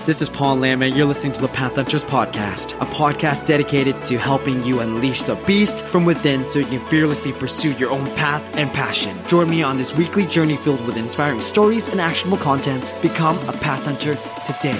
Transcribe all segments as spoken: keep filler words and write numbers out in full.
This is Paul Lamb, and you're listening to the Path Hunters Podcast, a podcast dedicated to helping you unleash the beast from within so you can fearlessly pursue your own path and passion. Join me on this weekly journey filled with inspiring stories and actionable content. Become a Path Hunter today.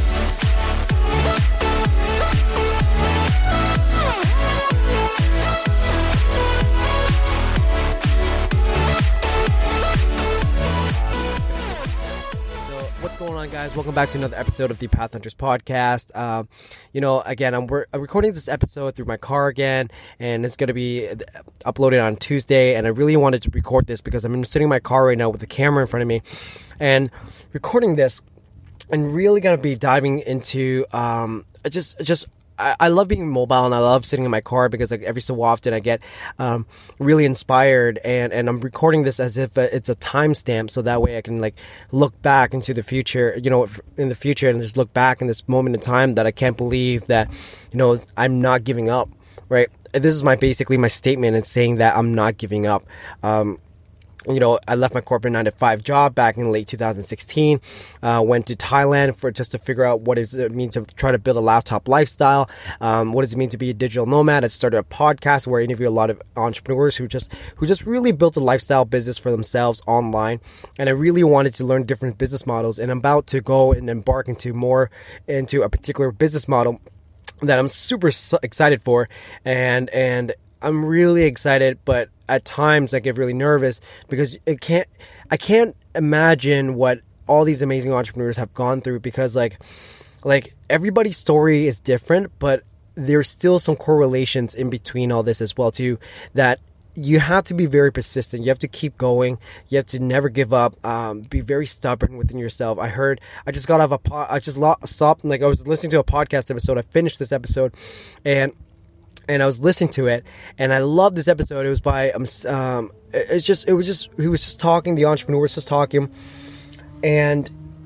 Guys, welcome back to another episode of the Path Hunters Podcast. Uh, you know, again, I'm, we're, I'm recording this episode through my car again, and it's going to be uploaded on Tuesday. And I really wanted to record this because I'm sitting in my car right now with the camera in front of me and recording this, and really going to be diving into um, just just. I love being mobile, and I love sitting in my car because like every so often I get um, really inspired, and, and I'm recording this as if it's a timestamp, so that way I can like look back into the future, you know, in the future, and just look back in this moment in time that I can't believe that, you know, I'm not giving up, right? This is my basically my statement in saying that I'm not giving up. Um, You know, I left my corporate nine to five job back in late two thousand sixteen, uh, went to Thailand for just to figure out what does it mean to try to build a laptop lifestyle. Um, what does it mean to be a digital nomad? I started a podcast where I interview a lot of entrepreneurs who just, who just really built a lifestyle business for themselves online. And I really wanted to learn different business models, and I'm about to go and embark into more into a particular business model that I'm super excited for. And, and I'm really excited, but at times I get really nervous because it can't, I can't imagine what all these amazing entrepreneurs have gone through, because like, like everybody's story is different, but there's still some correlations in between all this as well too, that you have to be very persistent. You have to keep going. You have to never give up. Um, be very stubborn within yourself. I heard, I just got off a pod, I just lo- stopped, like I was listening to a podcast episode. I finished this episode and And I was listening to it, and I loved this episode. It was by, um, um, it's just, it was just, he was just talking, the entrepreneur was just talking, and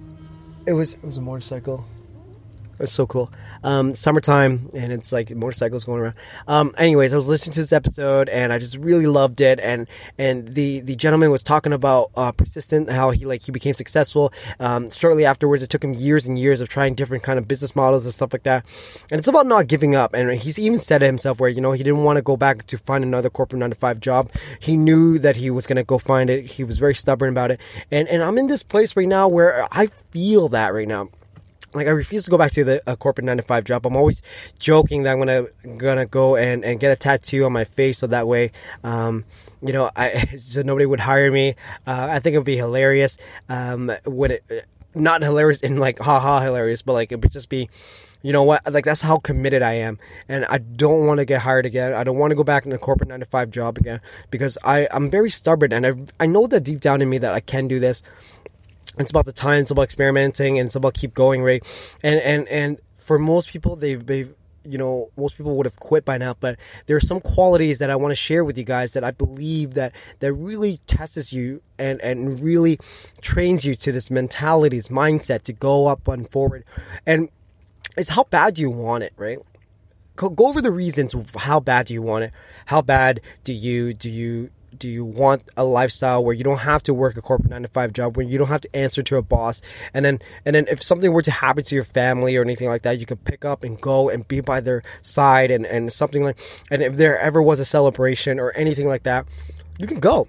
it was, it was a motorcycle. It was so cool. Um, summertime, and it's like motorcycles going around. Um, anyways, I was listening to this episode, and I just really loved it. And and the the gentleman was talking about uh, persistent, how he like he became successful. Um, shortly afterwards, it took him years and years of trying different kind of business models and stuff like that. And it's about not giving up. And he's even said it himself, where you know he didn't want to go back to find another corporate nine to five job. He knew that he was gonna go find it. He was very stubborn about it. And and I'm in this place right now where I feel that right now. Like, I refuse to go back to the uh, corporate nine to five job. I'm always joking that I'm gonna gonna go and, and get a tattoo on my face, so that way, um, you know, I so nobody would hire me. Uh, I think it would be hilarious. Um, would it not hilarious in like haha hilarious, but like it would just be, you know what? Like, that's how committed I am, and I don't want to get hired again. I don't want to go back in a corporate nine to five job again, because I I'm very stubborn, and I I know that deep down in me that I can do this. It's about the time, it's about experimenting, and it's about keep going, right? And and and for most people, they've, they've you know, most people would have quit by now, but there are some qualities that I want to share with you guys that I believe that that really tests you and and really trains you to this mentality, this mindset to go up and forward. And it's how bad you want it, right? Go, go over the reasons of how bad do you want it. How bad do you do you Do you want a lifestyle where you don't have to work a corporate nine to five job, where you don't have to answer to a boss, and then and then if something were to happen to your family or anything like that, you could pick up and go and be by their side, and, and something like, and if there ever was a celebration or anything like that, you can go.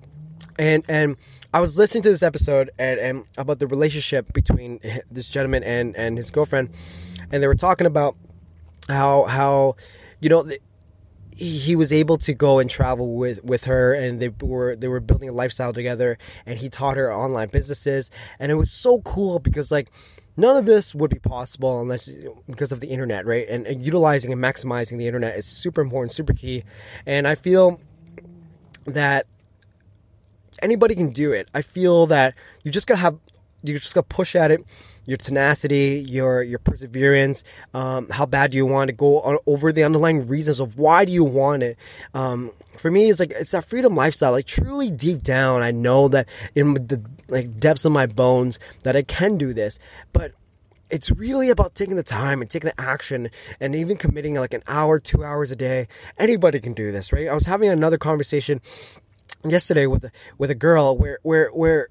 And and I was listening to this episode and, and about the relationship between this gentleman and, and his girlfriend, and they were talking about how how you know. The, he was able to go and travel with, with her, and they were they were building a lifestyle together, and he taught her online businesses, and it was so cool because like none of this would be possible unless because of the internet, right? And, and utilizing and maximizing the internet is super important, super key, and I feel that anybody can do it. I feel that you just gotta have you just gotta push at it. Your tenacity, your your perseverance, um, how bad do you want to go on, over the underlying reasons of why do you want it. Um, for me, it's like it's that freedom lifestyle. Like truly deep down, I know that in the like depths of my bones that I can do this, but it's really about taking the time and taking the action and even committing like an hour, two hours a day. Anybody can do this, right? I was having another conversation yesterday with a, with a girl where where where.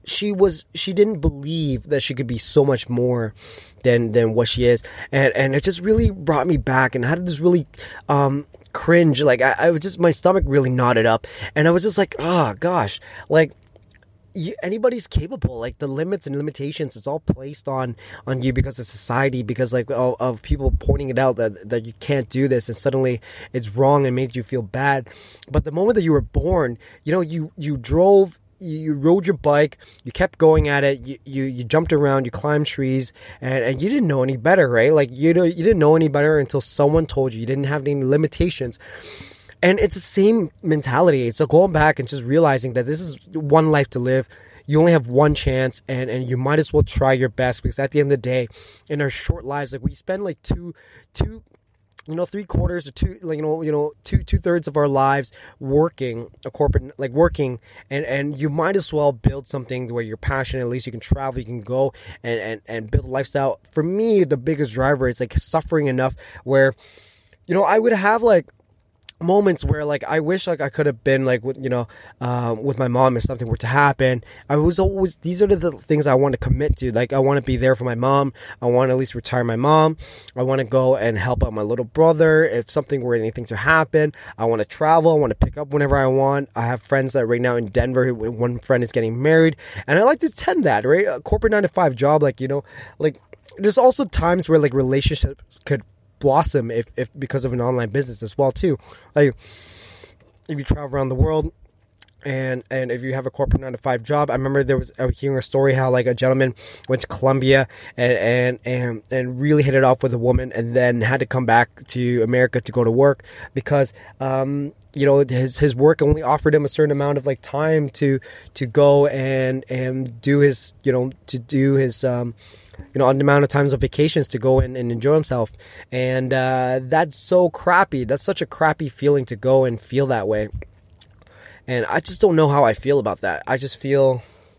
she was she didn't believe that she could be so much more than than what she is, and and it just really brought me back and had this really um cringe, like I, I was just, my stomach really knotted up, and I was just like, oh gosh, like you, anybody's capable. Like the limits and limitations, it's all placed on on you because of society, because like of, of people pointing it out that that you can't do this, and suddenly it's wrong and makes you feel bad. But the moment that you were born, you know, you you drove, you rode your bike, you kept going at it, you you, you jumped around, you climbed trees, and, and you didn't know any better, right? Like you you didn't know any better until someone told you. You didn't have any limitations. And it's the same mentality. So going back and just realizing that this is one life to live. You only have one chance, and, and you might as well try your best, because at the end of the day, in our short lives, like we spend like two, two, you know, three quarters or two, like, you know, you know, two, two thirds of our lives working a corporate, like working, and, and you might as well build something where you're passionate. At least you can travel, you can go and, and, and build a lifestyle. For me, the biggest driver is like suffering enough where, you know, I would have like moments where like I wish like I could have been like with, you know, um, with my mom if something were to happen. I was always, these are the things I want to commit to. Like I want to be there for my mom. I want to at least retire my mom. I want to go and help out my little brother if something were anything to happen. I want to travel. I want to pick up whenever I want. I have friends that right now in Denver, one friend is getting married, and I like to attend that, right? A corporate nine to five job, like, you know, like there's also times where like relationships could blossom if, if because of an online business as well too. Like if you travel around the world and and if you have a corporate nine to five job, I remember there was I was hearing a story how like a gentleman went to Colombia and and and and really hit it off with a woman, and then had to come back to America to go to work because um you know his his work only offered him a certain amount of like time to to go and and do his you know to do his um you know, on the amount of times of vacations to go in and enjoy himself. And uh, that's so crappy. That's such a crappy feeling to go and feel that way. And I just don't know how I feel about that. I just feel...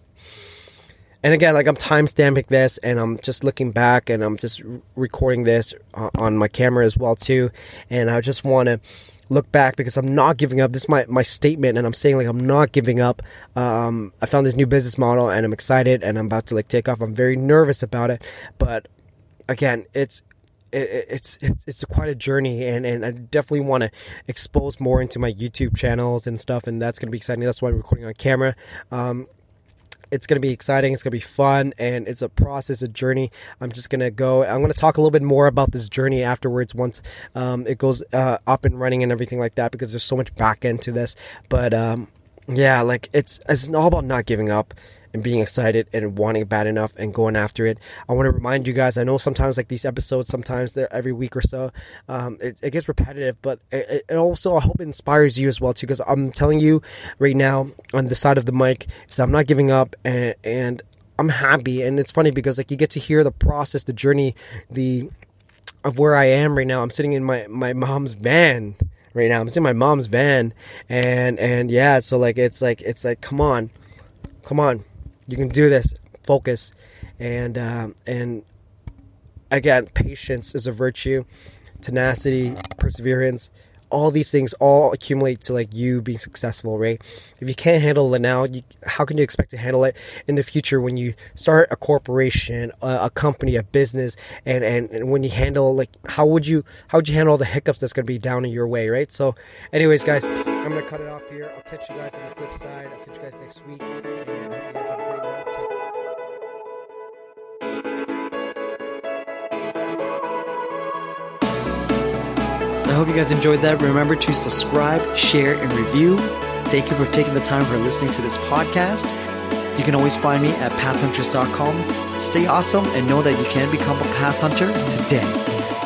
And again, like I'm time stamping this, and I'm just looking back, and I'm just recording this on my camera as well too. And I just want to look back because I'm not giving up. This is my, my statement, and I'm saying like I'm not giving up. Um, I found this new business model, and I'm excited, and I'm about to like take off. I'm very nervous about it, but again, it's it, it's it's it's quite a journey, and, and I definitely want to expose more into my YouTube channels and stuff, and that's gonna be exciting. That's why I'm recording on camera. Um, It's going to be exciting. It's going to be fun, and it's a process, a journey. I'm just going to go. I'm going to talk a little bit more about this journey afterwards once um, it goes uh, up and running and everything like that, because there's so much back end to this. But um, yeah, like it's it's all about not giving up and being excited and wanting it bad enough and going after it. I want to remind you guys, I know sometimes like these episodes, sometimes they're every week or so, um, it, it gets repetitive, but it, it also, I hope it inspires you as well too, because I'm telling you right now on the side of the mic, is I'm not giving up, and, and I'm happy. And it's funny because like you get to hear the process, the journey, the of where I am right now. I'm sitting in my, my mom's van right now. I'm sitting in my mom's van, and, and yeah, so like, it's like, it's like, come on, come on. You can do this. Focus. And um, and again, patience is a virtue. Tenacity, perseverance. All these things all accumulate to like you being successful, right? If you can't handle it now, you, how can you expect to handle it in the future when you start a corporation, a, a company, a business, and, and, and when you handle like how would you how would you handle all the hiccups that's going to be down in your way, right? So, anyways, guys, I'm going to cut it off here. I'll catch you guys on the flip side. I'll catch you guys next week. And I hope you guys have a great night. I hope you guys enjoyed that. Remember to subscribe, share, and review. Thank you for taking the time for listening to this podcast. You can always find me at path hunters dot com. Stay awesome and know that you can become a path hunter today.